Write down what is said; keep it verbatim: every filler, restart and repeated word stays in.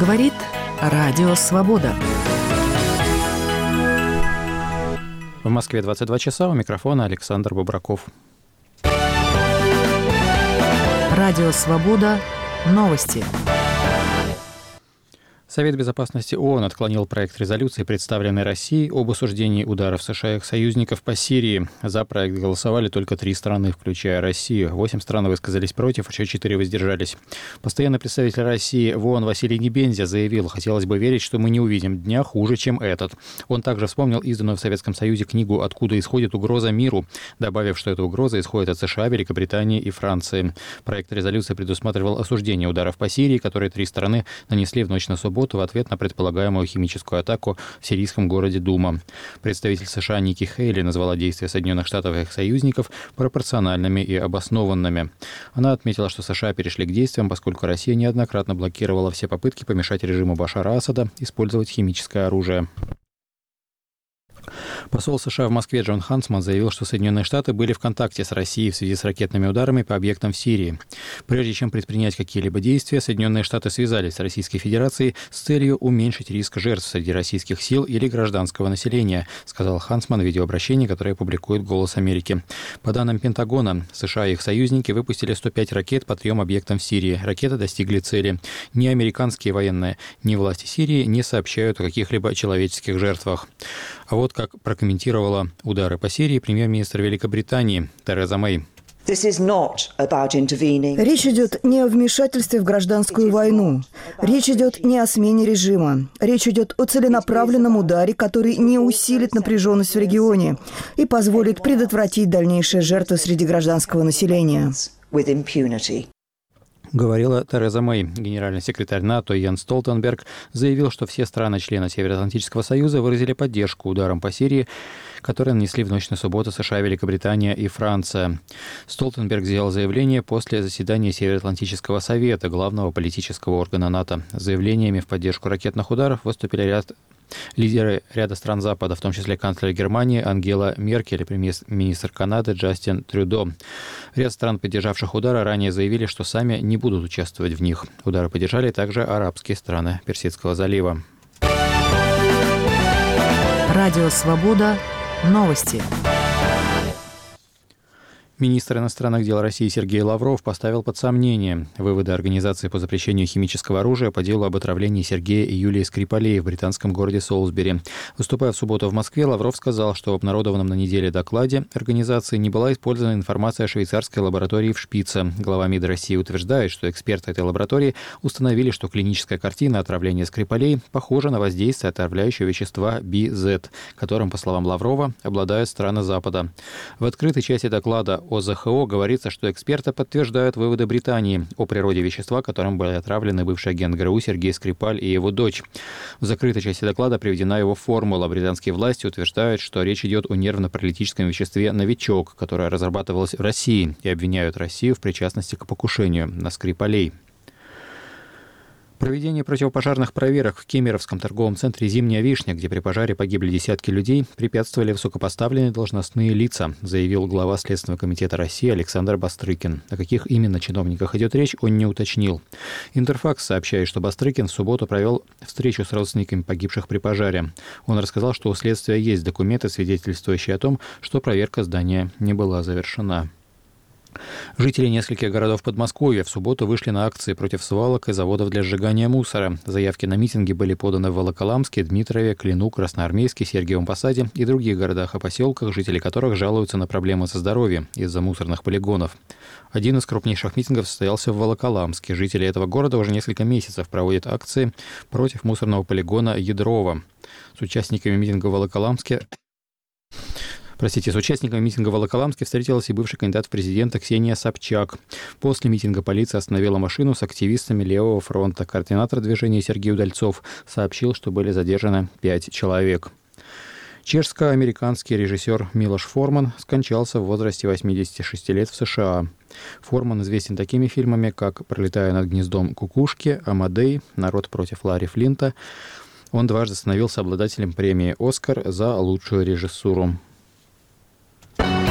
Говорит Радио Свобода. В Москве двадцать два часа, у микрофона Александр Бобраков. Радио Свобода. Новости. Совет безопасности ООН отклонил проект резолюции, представленный Россией, об осуждении ударов США и их союзников по Сирии. За проект голосовали только три страны, включая Россию. Восемь стран высказались против, еще четыре воздержались. Постоянный представитель России в ООН Василий Небензя заявил: «Хотелось бы верить, что мы не увидим дня хуже, чем этот». Он также вспомнил изданную в Советском Союзе книгу «Откуда исходит угроза миру», добавив, что эта угроза исходит от США, Великобритании и Франции. Проект резолюции предусматривал осуждение ударов по Сирии, которые три страны нанесли в ночь на субботу в ответ на предполагаемую химическую атаку в сирийском городе Дума. Представитель США Ники Хейли назвала действия Соединенных Штатов и их союзников пропорциональными и обоснованными. Она отметила, что США перешли к действиям, поскольку Россия неоднократно блокировала все попытки помешать режиму Башара Асада использовать химическое оружие. Посол США в Москве Джон Хансман заявил, что Соединенные Штаты были в контакте с Россией в связи с ракетными ударами по объектам в Сирии. Прежде чем предпринять какие-либо действия, Соединенные Штаты связались с Российской Федерацией с целью уменьшить риск жертв среди российских сил или гражданского населения, сказал Хансман в видеообращении, которое публикует «Голос Америки». По данным Пентагона, США и их союзники выпустили сто пять ракет по трем объектам в Сирии. Ракеты достигли цели. Ни американские военные, ни власти Сирии не сообщают о каких-либо человеческих жертвах. А вот как прокомментировала удары по Сирии премьер-министр Великобритании Тереза Мэй. Речь идет не о вмешательстве в гражданскую войну. Речь идет не о смене режима. Речь идет о целенаправленном ударе, который не усилит напряженность в регионе и позволит предотвратить дальнейшие жертвы среди гражданского населения. Говорила Тереза Мэй. Генеральный секретарь НАТО Йенс Столтенберг заявил, что все страны-члены Североатлантического союза выразили поддержку ударам по Сирии, которые нанесли в ночь на субботу США, Великобритания и Франция. Столтенберг сделал заявление после заседания Североатлантического совета, главного политического органа НАТО. С заявлениями в поддержку ракетных ударов выступили ряд лидеры ряда стран Запада, в том числе канцлер Германии Ангела Меркель и премьер-министр Канады Джастин Трюдо. Ряд стран, поддержавших удары, ранее заявили, что сами не будут участвовать в них. Удары поддержали также арабские страны Персидского залива. Радио Свобода. Новости. Министр иностранных дел России Сергей Лавров поставил под сомнение выводы Организации по запрещению химического оружия по делу об отравлении Сергея и Юлии Скрипалей в британском городе Солсбери. Выступая в субботу в Москве, Лавров сказал, что в обнародованном на неделе докладе организации не была использована информация о швейцарской лаборатории в Шпице. Глава МИД России утверждает, что эксперты этой лаборатории установили, что клиническая картина отравления Скрипалей похожа на воздействие отравляющего вещества би зет, которым, по словам Лаврова, обладают страны Запада. В открытой части доклада о зэ ха о говорится, что эксперты подтверждают выводы Британии о природе вещества, которым были отравлены бывший агент ГРУ Сергей Скрипаль и его дочь. В закрытой части доклада приведена его формула. Британские власти утверждают, что речь идет о нервно-паралитическом веществе «Новичок», которое разрабатывалось в России, и обвиняют Россию в причастности к покушению на Скрипалей. Проведение противопожарных проверок в Кемеровском торговом центре «Зимняя вишня», где при пожаре погибли десятки людей, препятствовали высокопоставленные должностные лица, заявил глава Следственного комитета России Александр Бастрыкин. О каких именно чиновниках идет речь, он не уточнил. Интерфакс сообщает, что Бастрыкин в субботу провел встречу с родственниками погибших при пожаре. Он рассказал, что у следствия есть документы, свидетельствующие о том, что проверка здания не была завершена. Жители нескольких городов Подмосковья в субботу вышли на акции против свалок и заводов для сжигания мусора. Заявки на митинги были поданы в Волоколамске, Дмитрове, Клину, Красноармейске, Сергиевом Посаде и других городах и поселках, жители которых жалуются на проблемы со здоровьем из-за мусорных полигонов. Один из крупнейших митингов состоялся в Волоколамске. Жители этого города уже несколько месяцев проводят акции против мусорного полигона Ядрова. С участниками митинга в Волоколамске... Простите, с участниками митинга в Волоколамске встретилась и бывший кандидат в президенты Ксения Собчак. После митинга полиция остановила машину с активистами Левого фронта. Координатор движения Сергей Удальцов сообщил, что были задержаны пять человек. Чешско-американский режиссер Милош Форман скончался в возрасте восьмидесяти шести лет в США. Форман известен такими фильмами, как «Пролетая над гнездом кукушки», «Амадей», «Народ против Ларри Флинта». Он дважды становился обладателем премии «Оскар» за лучшую режиссуру.